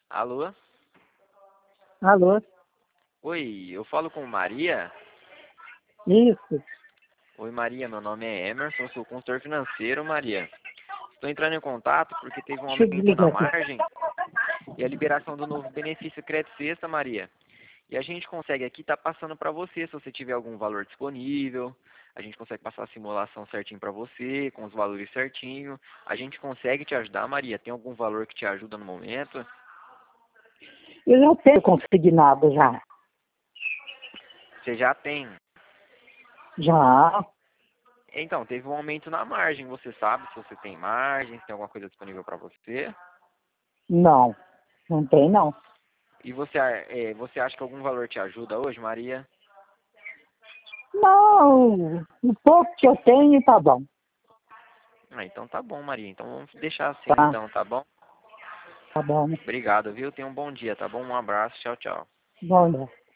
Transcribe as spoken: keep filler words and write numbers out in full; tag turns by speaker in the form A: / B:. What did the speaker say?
A: Alô?
B: Alô?
A: Oi, eu falo com Maria?
B: Isso.
A: Oi, Maria, meu nome é Emerson, eu sou consultor financeiro, Maria. Estou entrando em contato porque teve um
B: Deixa eu
A: aumento na
B: desligar aqui.
A: margem e a liberação do novo benefício Crédito Sexta, Maria. E a gente consegue aqui estar passando para você, se você tiver algum valor disponível. A gente consegue passar a simulação certinho para você, com os valores certinho. A gente consegue te ajudar, Maria? Tem algum valor que te ajuda no momento?
B: Eu já tenho consignado já.
A: Você já tem.
B: Já.
A: Então, teve um aumento na margem. Você sabe se você tem margem, se tem alguma coisa disponível para você?
B: Não. Não tem, não.
A: E você, é, você acha que algum valor te ajuda hoje, Maria?
B: Não. O pouco que eu tenho tá bom.
A: Ah, então tá bom, Maria. Então vamos deixar assim,
B: Tá.
A: então, tá bom?
B: Tá bom.
A: Obrigado, viu? Tenha um bom dia, tá bom? Um abraço. Tchau, tchau.
B: Bom, né?